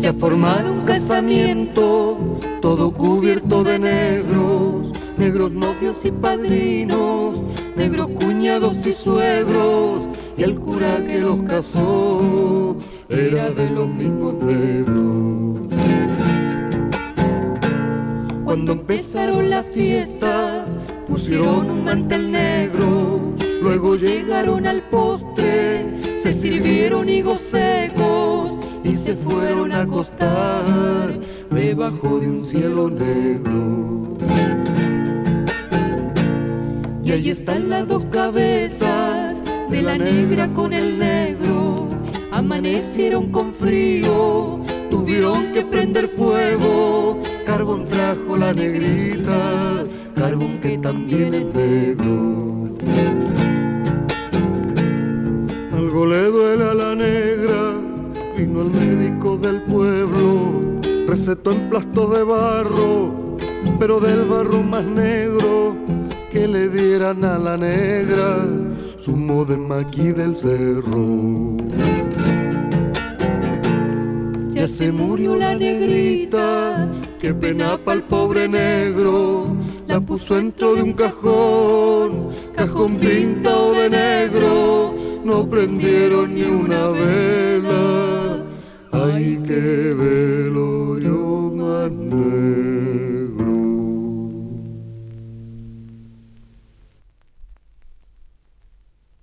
Se ha formado un casamiento, todo cubierto de negros, negros novios y padrinos, negros cuñados y suegros, y el cura que los casó era de los mismos negros. Cuando empezaron la fiesta, pusieron un mantel negro, luego llegaron al postre, se sirvieron higos secos y se fueron a acostar debajo de un cielo negro. Y ahí están las dos cabezas de la negra con el negro, amanecieron con frío, tuvieron que prender fuego, carbón trajo la negrita, carbón que también es negro. Algo le duele a la negra, vino el médico del pueblo, recetó emplastos de barro, pero del barro más negro, que le dieran a la negra zumo de maqui del cerro. Ya se murió la negrita, qué pena pa'l pobre negro, la puso dentro de un cajón, cajón pintado de negro, no prendieron ni una vela, hay que ver.